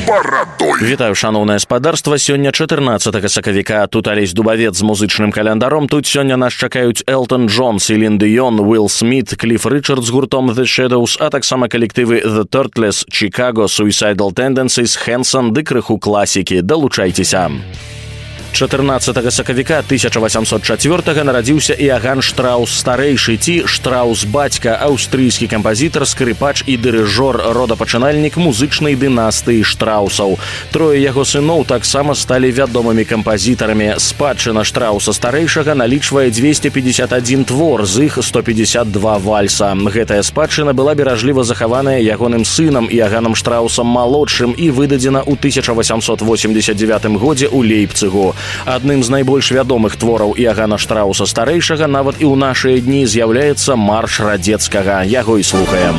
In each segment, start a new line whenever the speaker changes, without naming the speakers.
барадой.
Вітаю, шаноўнае спадарства. Сёння 14 сакавіка. Тут Алесь Дубавец з музычным календаром. Тут сёння нас чакаюць Элтон Джон, Селін Дыён, Уилл Смит, Кліф Ричард з гуртом The Shadows, а таксама калектывы The Turtles, Chicago, Suicidal Tendencies, Hanson ды крыху класікі. Далучайцеся. 14 сакавіка 1804 нарадзіўся Іаган Штраус-старэйшы, ці Штраус-бацька, аўстрыйскі кампазітар, скрыпач і дырыжор, родапачынальнік музычнай дынастыі Штраусаў. Трое яго сыноў таксама сталі вядомымі кампазітарамі. Спадчына Штрауса-старэйшага налічвае 251 твор, з іх 152 вальса. Гэтая спадчына была беражліва захаваная ягоным сынам Іаганам Штраусам-малодшым і выдадзена ў 1889 годзе ў Лейпцыгу. Адным з найбольш вядомых твораў Іагана Штрауса-старэйшага нават і ў нашыя дні з'яўляецца марш радзецкага. Яго і слухаем.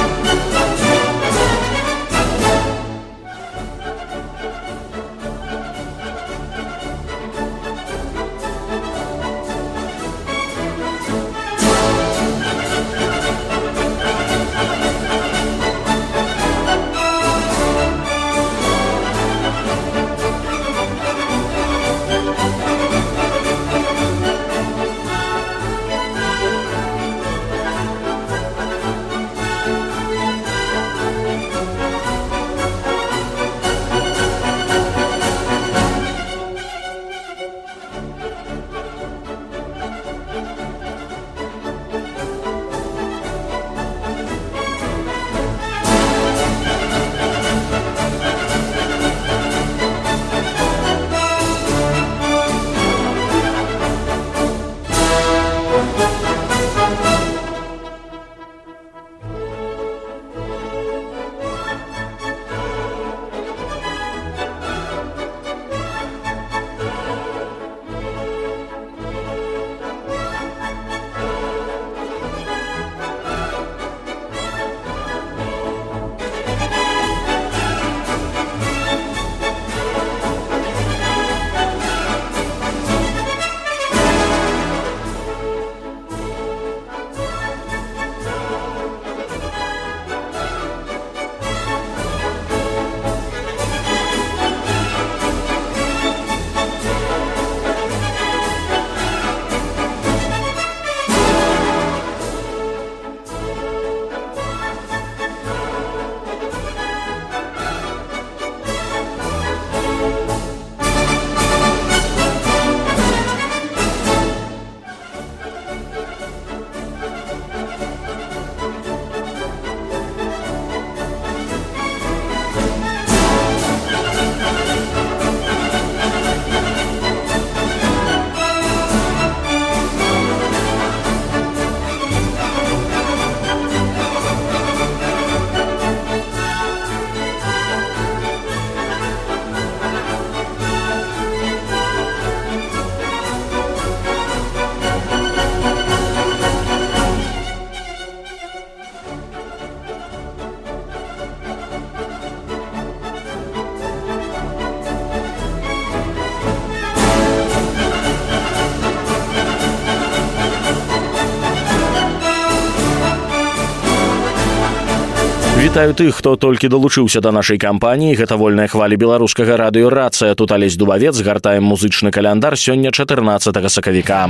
Вітаю тых, хто толькі далучыўся да нашай кампаніі. Гэта вольная хваля беларускага радыё «Рацыя». Тут Алесь Дубавец, гартаем музычны каляндар. Сёння 14 сакавіка.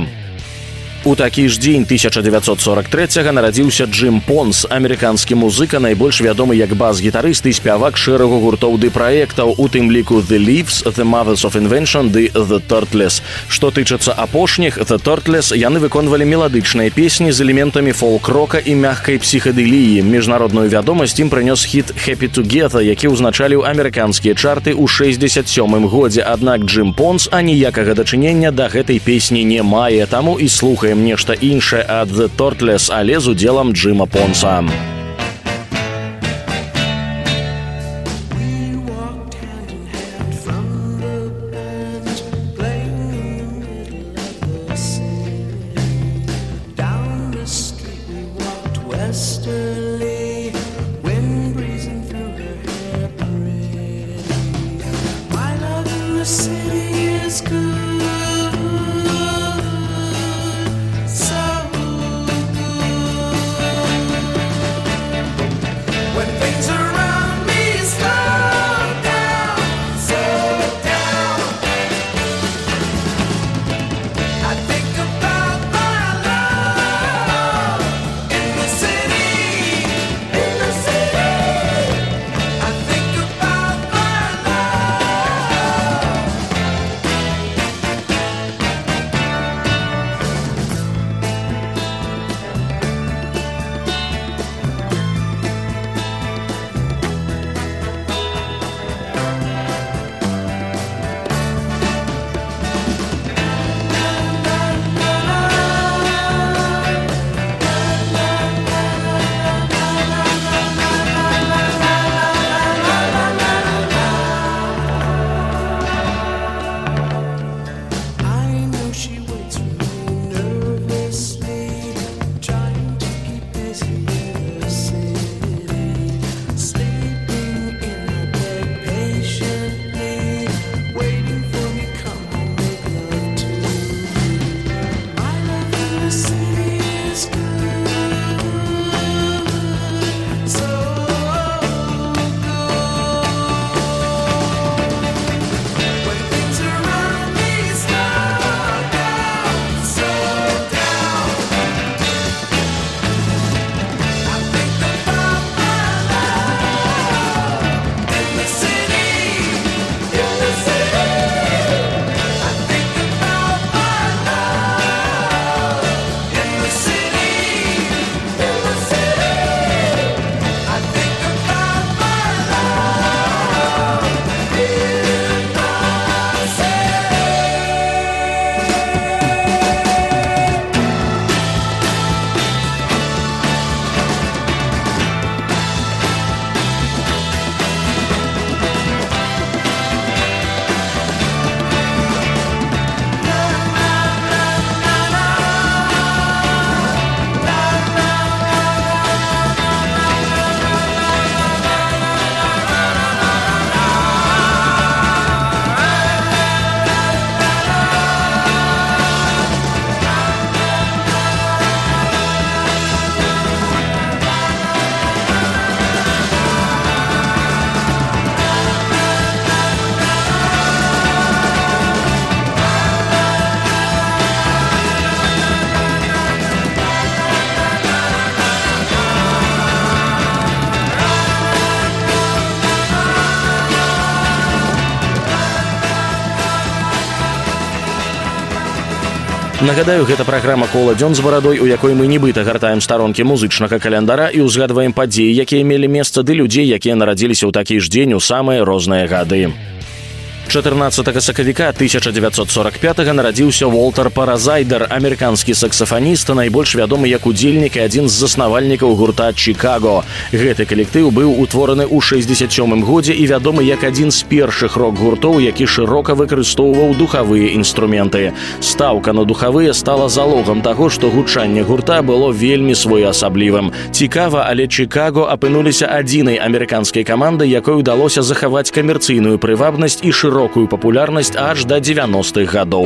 У такі ж дзень 1943 нарадзіўся Джим Понс, амерыканскі музыка, найбольш вядомы як бас-гітарыст і спявак шэрагу гуртоў ды праектаў, у тым ліку The Leaves, The Mothers of Invention ды The Turtles. Што тычыцца апошніх, The Turtles, яны выконвалі меладычныя песні з элементамі фолк-рока і мягкай псіхадэліі. Міжнародную вядомасць ім прынёс хіт Happy Together, які ўзначаліў амерыканскія чарты ў 67 годзе. Аднак Джим Понс аніякага дачынення да гэтай песні не мае, таму і слухаем нешта іншае ад The Turtles, але з удзелам Джима Понса. Нагадаю, гэта праграма «Кола дзён з барадой», у якой мы нібыта гартаем старонкі музычнага календара і ўзгадваем падзеі, якія мелі месца, ды людзей, якія нарадзіліся ў такі ж дзень у самыя розныя гады. 14 сакавіка 1945 нарадзіўся Волтер Паразайдер, амерыканскі саксафаніст, найбольш вядомы як удзельнік і адзін з заснавальнікаў гурта «Чикаго». Гэты калектыў быў утвораны ў 67 годзе і вядомы як адзін з першых рок-гуртоў, які шырока выкарыстоўваў духавыя інструменты. Стаўка на духавыя стала залогам таго, што гучанне гурта было вельмі своеасаблівым. Цікава, але «Чикаго» апынуліся адзінай амерыканскай камандай, якой удалося захаваць камерцыйную прывабнасць і шырокую папулярнасць аж да 90-х гадоў.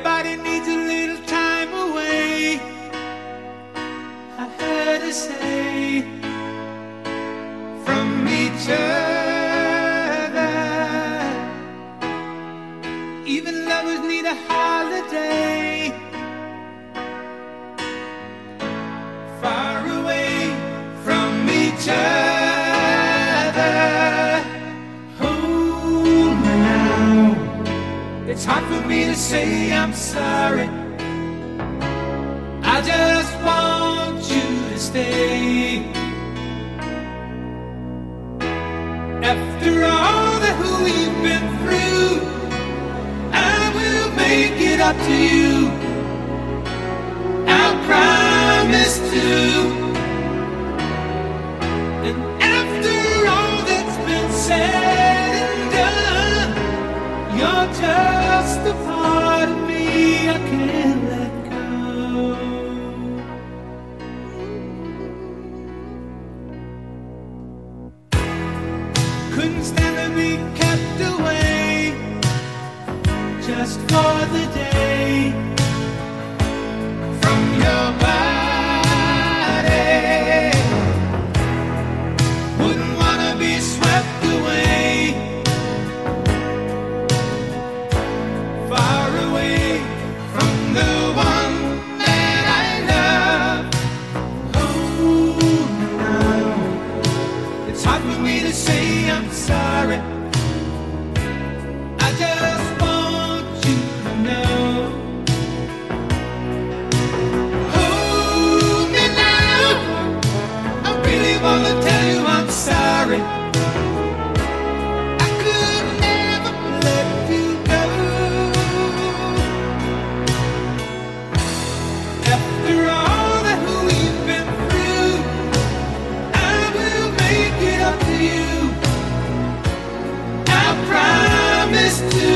It's hard for me to say I'm sorry. I just want you to stay. After all that we've been through, I will make it up to you. I'll promise to. And after all that's been said and done, you're just a part of me I can't let go. Couldn't stand to be kept away just for the day from your body. Wouldn't wanna be swept away, far away from the one that I love. Oh, no, it's hard for me to say I'm sorry. I just want you to know. Hold me now, I really wanna tell you I'm sorry. I could never let you go. After all that we've been through, I will make it up to you. I promise to.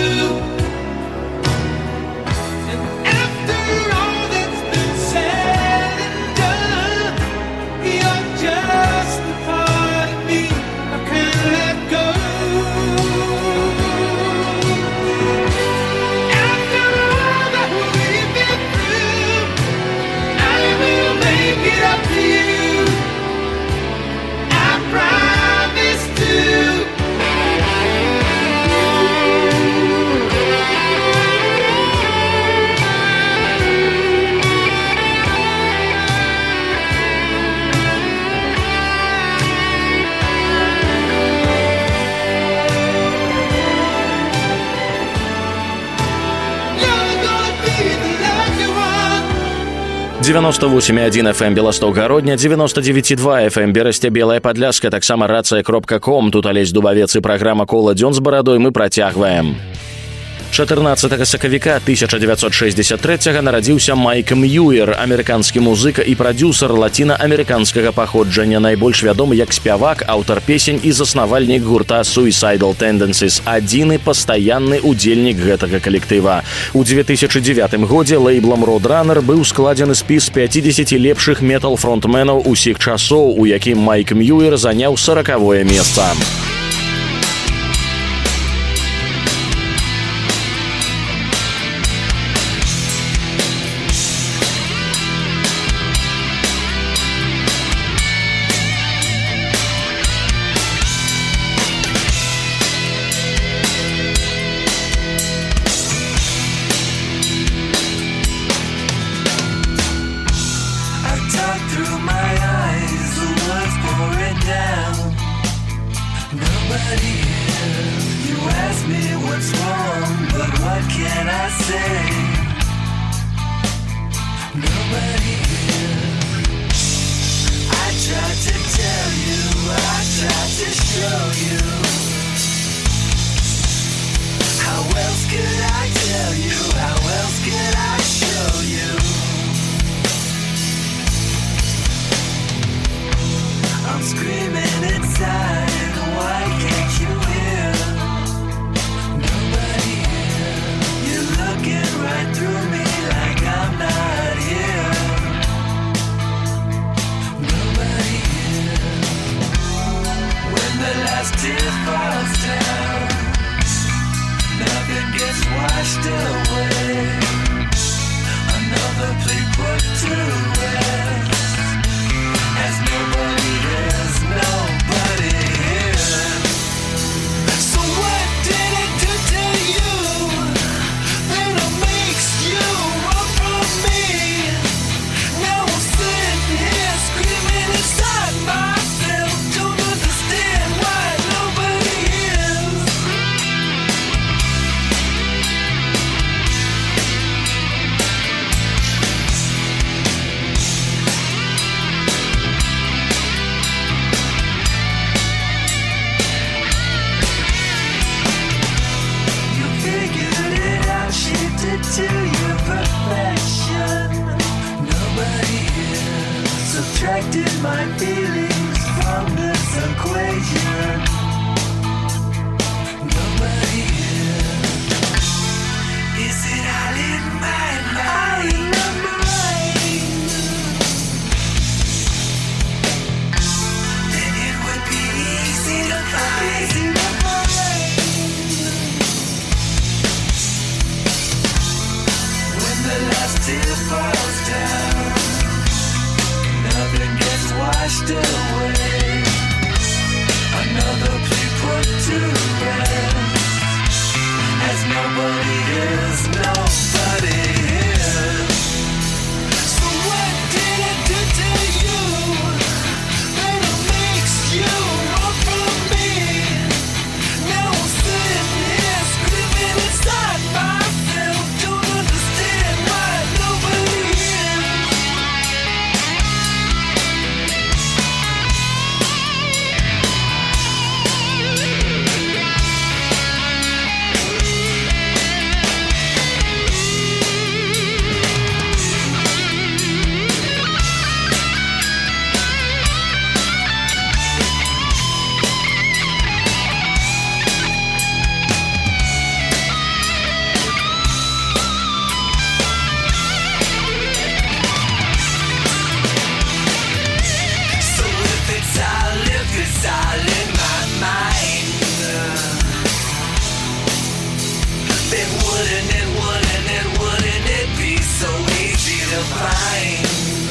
And after all that's been said and done, you're just a part of me I can't let go. After all that we've been through, I will make it up to you. I promise to. You're gonna be the lucky one.
98,1 FM Белосток-Гародня, 99,2 FM Берасця, Белая Падляска, таксама рацыя.ком. Тут Алесь Дубавец і праграма «Кола дзён з барадой» мы працягваем. 14 сакавіка 1963 нарадзіўся Майк Мьюер, амерыканскі музыка і прадзюсар лаціна-амерыканскага паходжання, найбольш вядомы як спявак, аўтар песень і заснавальнік гурта Suicidal Tendencies, адзіны пастаянны удзельнік гэтага калектыва. У 2009 годзе лейблам Roadrunner быў складзены спіс 50 лепшых метал-фронтменаў усіх часоў, у якім Майк Мьюер заняў 40-е месца.
Through my eyes, the words pouring down. No
nobody here. I tried to tell you, I tried to show you. How else could I tell you? How else could I show you? I'm screaming inside, why can't you hear? Nobody here. You're looking right through me like I'm not here. Nobody here. When the last tear falls down, nothing gets washed away. Another plea put to rest. As nobody is, nobody here. So what did it do to you that it makes you run from me? Now I'm sitting here screaming inside myself. Don't understand why nobody is. To your perfection, nobody here subtracted my feelings from this equation. Nobody here. Is it all in my mind? Then it would be easy to find. The last tear falls down, nothing gets washed away. Another plea put to rest. As nobody is, nobody here. So what did it do to you that it makes you run from me? Now I'm sitting here screaming inside myself. Don't understand why nobody is. So if it's all in my mind, then wouldn't it be so easy to find?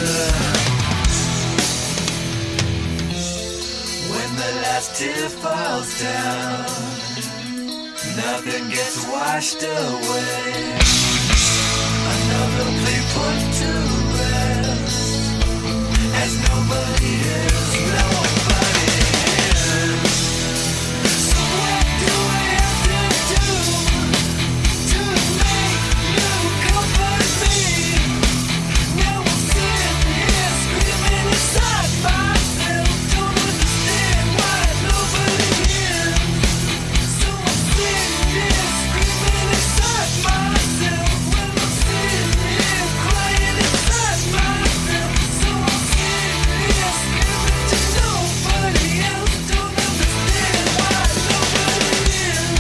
When the last tear falls down, nothing gets washed away. Another plea put to rest. As nobody is, nobody is. So what do I have to do to make you comfort me? Now I'm sitting here screaming inside myself. Don't understand why nobody is. So I'm sitting here screaming inside myself. When I'm sitting here crying inside myself. So I'm sitting here screaming to nobody else. Don't understand why nobody is.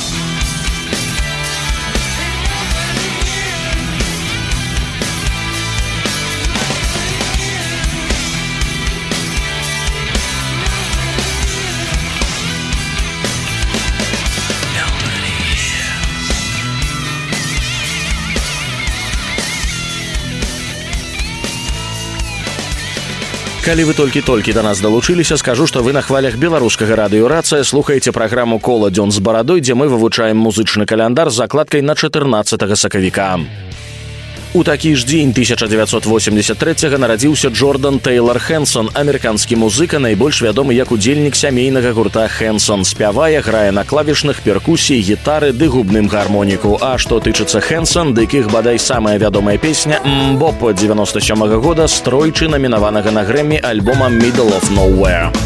Калі вы толькі-толькі да нас далучыліся, скажу, што вы на хвалях беларускага радыёрацыя слухаеце праграму «Кола дзён з барадой», дзе мы вывучаем музычны каляндар з закладкай на 14 сакавіка. У такі ж дзень 1983 нарадзіўся Джордан Тэйлар Хэнсон, амерыканскі музыка, найбольш вядомы як удзельнік сямейнага гурта Хэнсон. Спявае, грае на клавішных, перкусіі, гітары ды губным гармоніку. А што тычыцца Хэнсон, дык іх бадай самая вядомая песня «Мбоп» 97-го года з тройчы намінаванага на Грэмі альбома «Middle of Nowhere».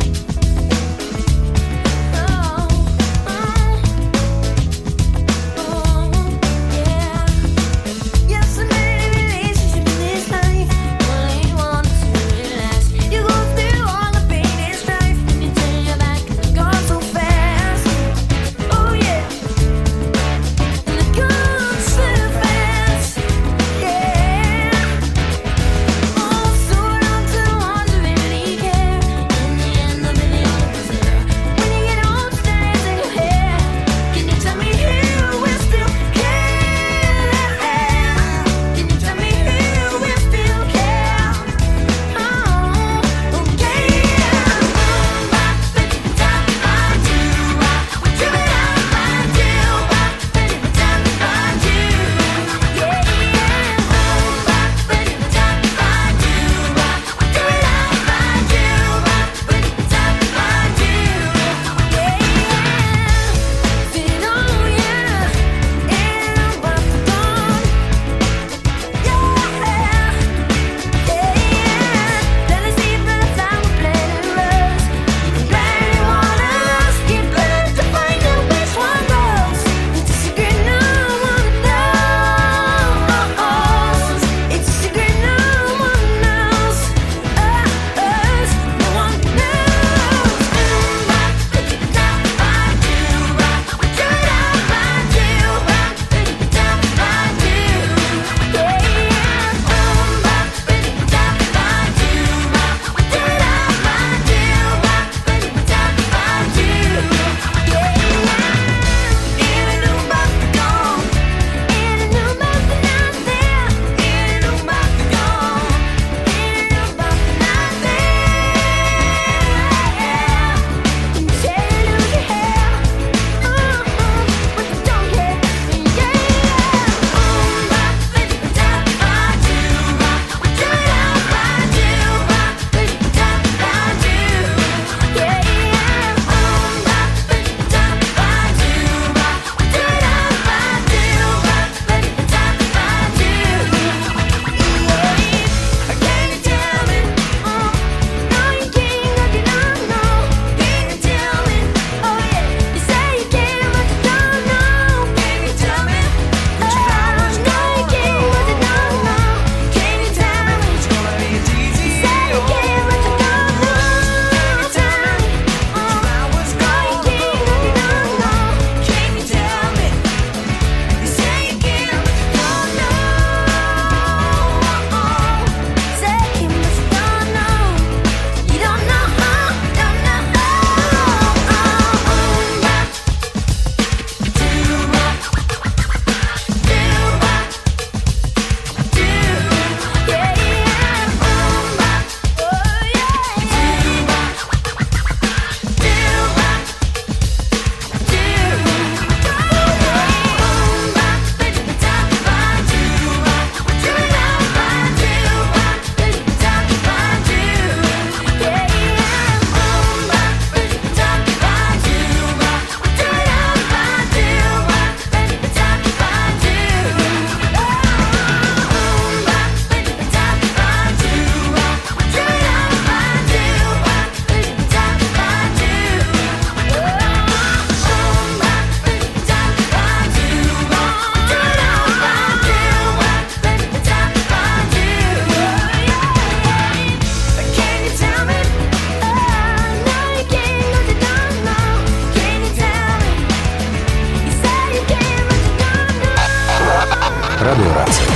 Радыёрацыя.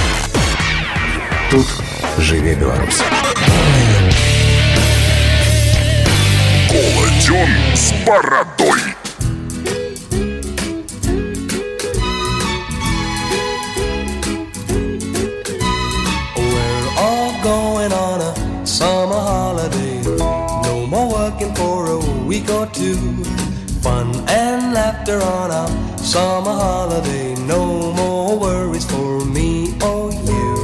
Тут жыве Беларусь.
Коладзён з барадой.
We're all going on a summer holiday. No more working for a week or two. Fun and laughter on a summer holiday. No more worries for me or you.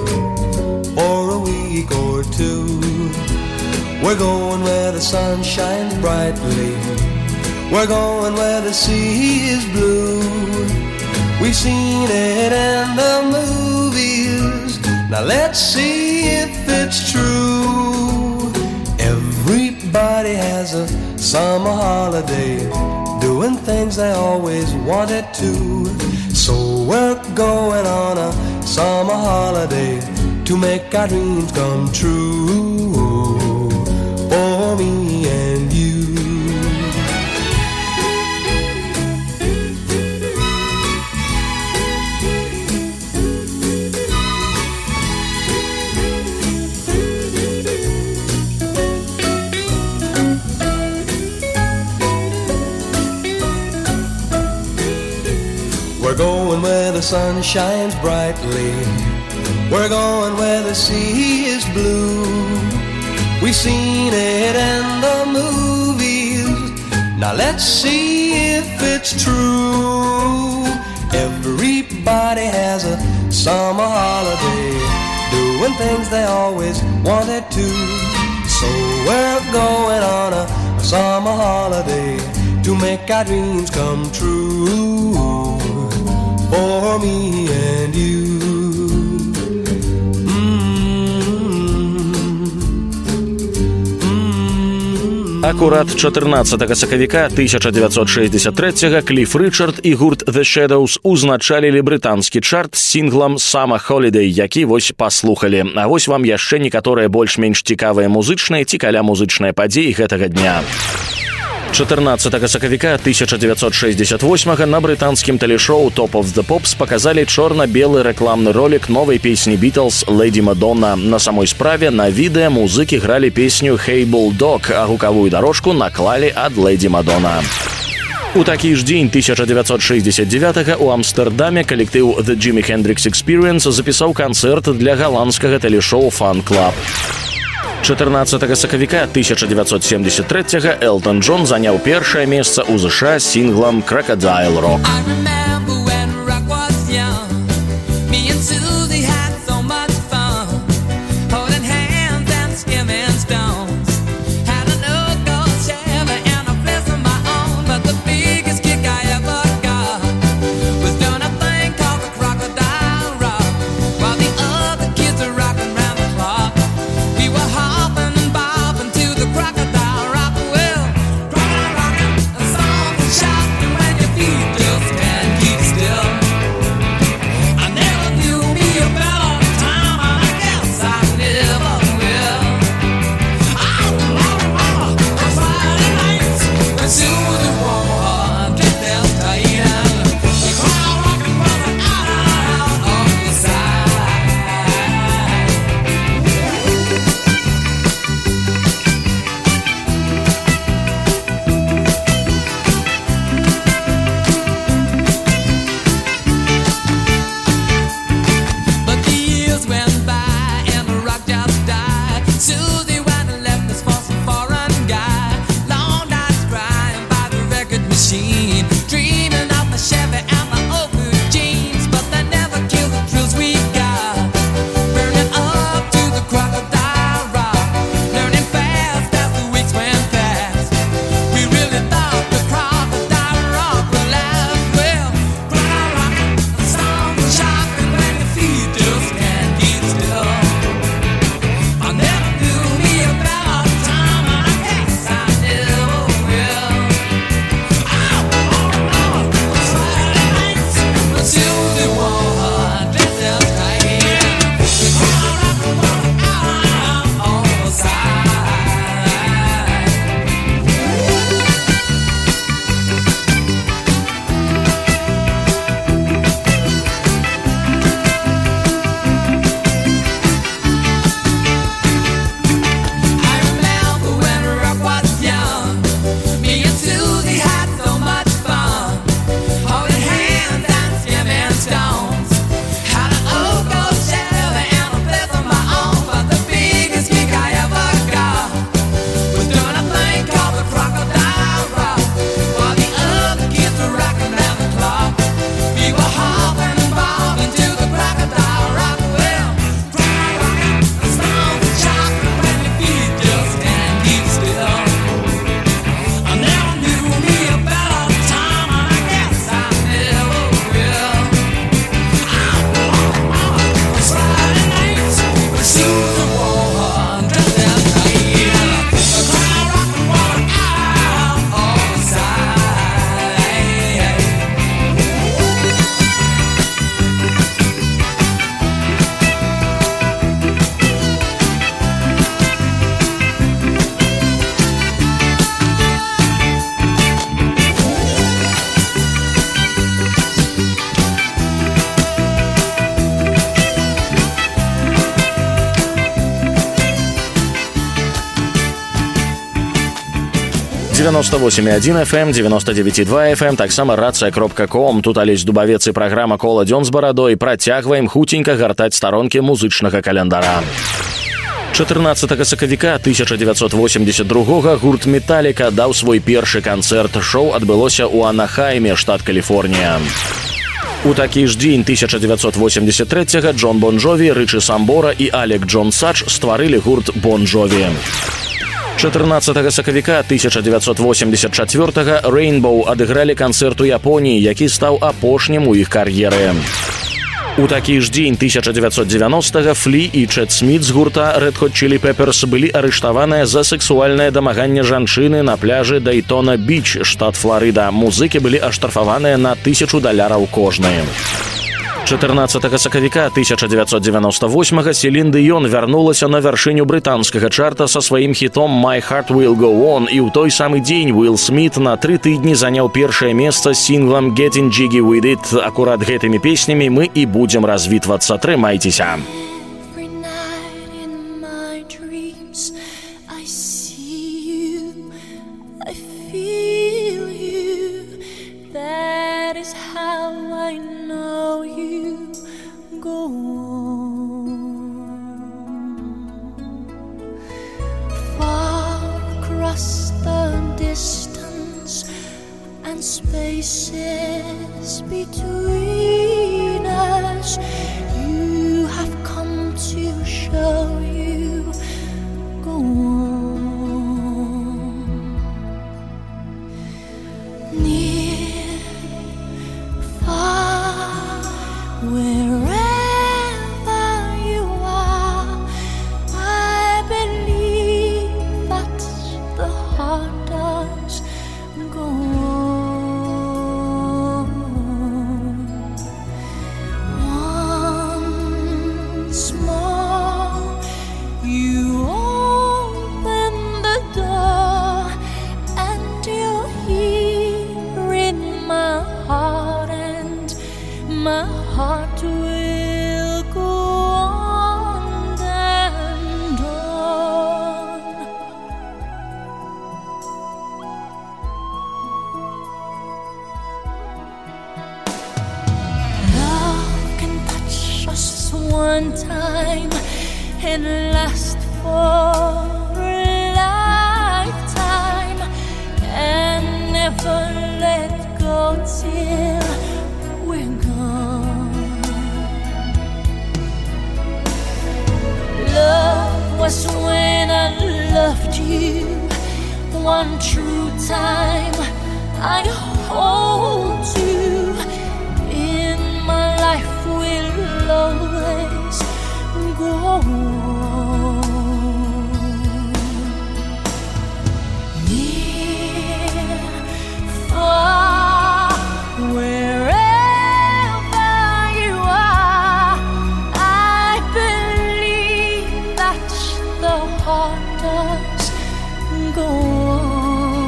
week or two. We're going where the sun shines brightly. We're going where the sea is blue. We've seen it in the movies. Now let's see if it's true. Everybody has a summer holiday, doing things they always wanted to. So we're going on a summer holiday to make our dreams come true, for me and you. We're going where the sun shines brightly. We're going where the sea is blue. We've seen it in the movies. Now let's see if it's true. Everybody has a summer holiday, doing things they always wanted to. So we're going on a summer holiday to make our dreams come true, for me and you.
Акурат 14 сакавіка 1963 Кліф Річард і гурт The Shadows узначалілі брытанскі чарт з сінглам «Summer Holiday», які вось паслухалі. А вось вам яшчэ некаторыя больш-менш цікавыя музычныя ці каля музычныя падзеі гэтага дня. 14 сакавіка 1968 на брытанскім тэлешоу Top of the Pops показалі чорна-белы рэкламны ролик новай песні Beatles «Lady Madonna». На самой справе на відэа музыкі гралі песню «Hey Bulldog», а гукавую дорожку наклалі ад Lady Madonna. У такі ж дзень 1969 у Амстэрдаме калектыў The Jimi Hendrix Experience запісаў канцэрт для галандскага тэлешоу Fun Club. 14 сакавіка 1973 Элтон Джон заняў першае месца ў ЗША з сінглам «Crocodile Rock». 98,1 FM, 99,2 FM, таксама рацыя.ком. Тут Алесь Дубавец і праграма «Кола дзён з барадой». Працягваем хуценька гартаць старонкі музычнага календара. 14 сакавіка 1982 гурт «Металліка» даў свой першы канцэрт. Шоу адбылося ў Анахайме, штат Каліфорнія. У такі ж дзень 1983 Джон Бон Джові, Рычі Самбора і Алек Джон Сач стварылі гурт «Бон Джові». 14 сакавіка 1984 Rainbow адыгралі канцэрт у Японіі, які стаў апошнім у іх кар'еры. У такі ж дзень 1990 Флі і Чет Сміт з гурта Red Hot Chili Peppers былі арыштаваныя за сексуальнае дамаганне жанчыны на пляжы Дейтона-Біч, штат Фларыда. Музыкі былі аштрафаваныя на $1000 кожны. 14 сакавіка 1998 Селін Дыён вярнулася на вяршыню брытанскага чарта са сваім хітом «My Heart Will Go On», і ў той самы дзень Уилл Сміт на 3 тыдні заняў першае месца з сінглам «Getting Jiggy With It». Акурат гэтымі песнямі мы і будзем развітвацца. Трымайцеся!
Spaces between us, you have come to show you go on. Near, far, wherever you are, I believe that the heart does go on. One time and last for a lifetime and never let go till we're gone. Love was when I loved you one true time. I hold you in my life will always go on. Near, far, wherever you are, I believe that the heart does go on.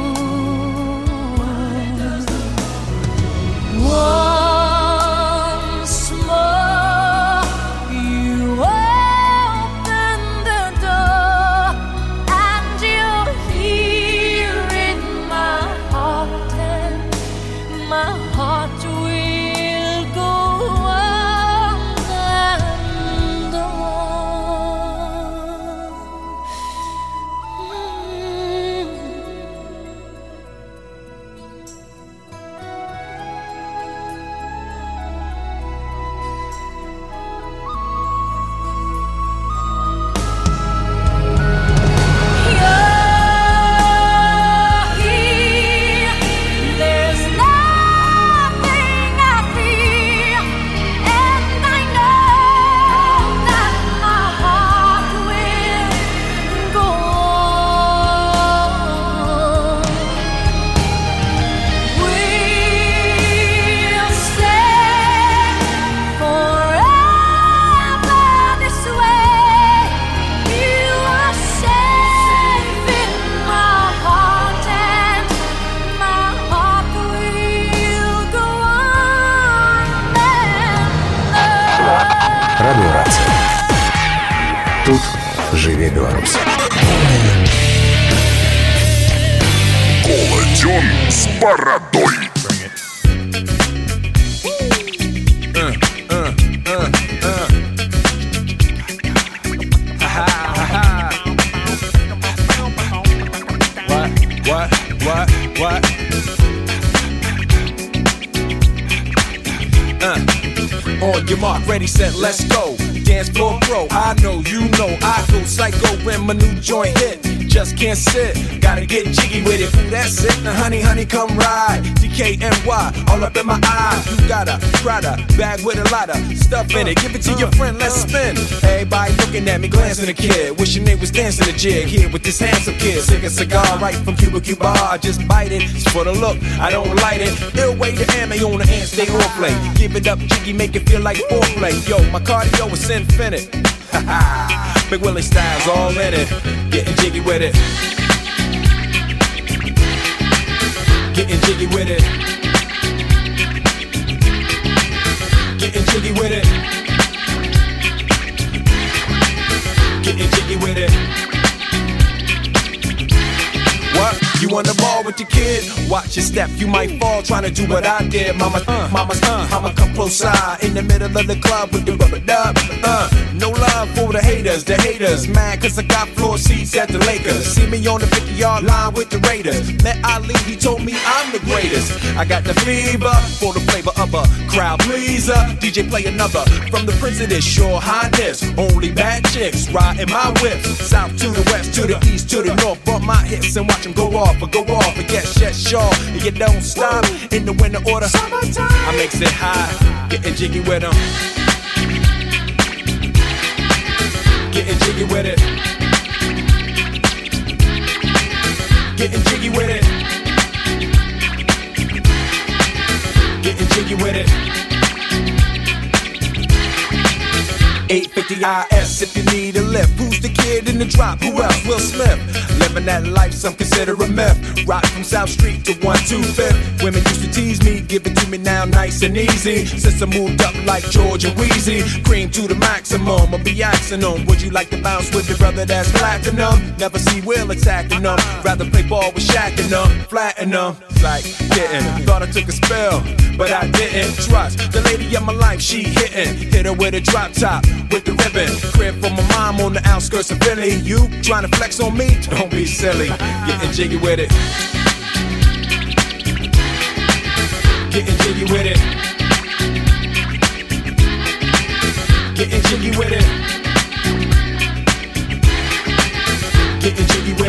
Once more, you open the door, and you're here in my heart, and my heart will go on and
Радыёрацыя. Тут жыве Беларусь.
Молодён с бородой.
What? On your mark, ready, set, let's go. Dance floor pro, I know, you know, I go psycho when my new joint hit. Just can't sit, gotta get jiggy with it. Ooh, that's it, now honey, come ride. DKNY, all up in my eyes. You got a Prada bag with a lot of stuff in it. Give it to your friend, let's spin. Everybody looking at me, glancing a kid. Wishing they was dancing a jig here with this handsome kid. Sick a cigar right from Cuba Cuba. I just bite it, it's for the look, I don't light it. Ill way to ammo on the hand, stay on play. Give it up, jiggy, make it feel like foreplay. Yo, my cardio is infinite. Big Willie style's all in it. Getting jiggy with it. Getting jiggy with it. Getting jiggy with it. Getting jiggy with it. What? You on the ball with your kid? Watch your step, you might fall trying to do what I did. Mama, I'ma come close side in the middle of the club with the rubber dub. No love for the haters, mad cause I got floor seats at the Lakers. See me on the 50-yard line with the Raiders. Met Ali, he told me I'm the greatest. I got the fever for the flavor of a crowd pleaser. DJ play another from the Prince of this Shore Highness. Only bad chicks riding my whip. South to the west, to the east, to the north. Bump my hips and watch them go off. And get shut short, and you don't stop in the winter order. Summertime. I makes it high, getting jiggy with them. Getting jiggy with it. Getting jiggy with it. Getting jiggy with it. 850 IS if you need a lift. Who's the kid in the drop? Who else? Will Smith. Living that life some consider a myth. Rock from South Street to 125th. Women used to tease me, give it to me now nice and easy. Since I moved up like George and Wheezy, cream to the maximum, I'll be axing them. Would you like to bounce with your brother that's platinum? Never see Will attacking them. Rather play ball with Shaq and them, flatten them. Like getting, thought I took a spell, but I didn't. Trust the lady of my life, she hitting. Hit her with a drop top, with the ribbon. Crib for my mom on the outskirts of Philly. You trying to flex on me? Don't be silly. Getting jiggy with it. Getting jiggy with it. Getting jiggy with it. Getting jiggy with it.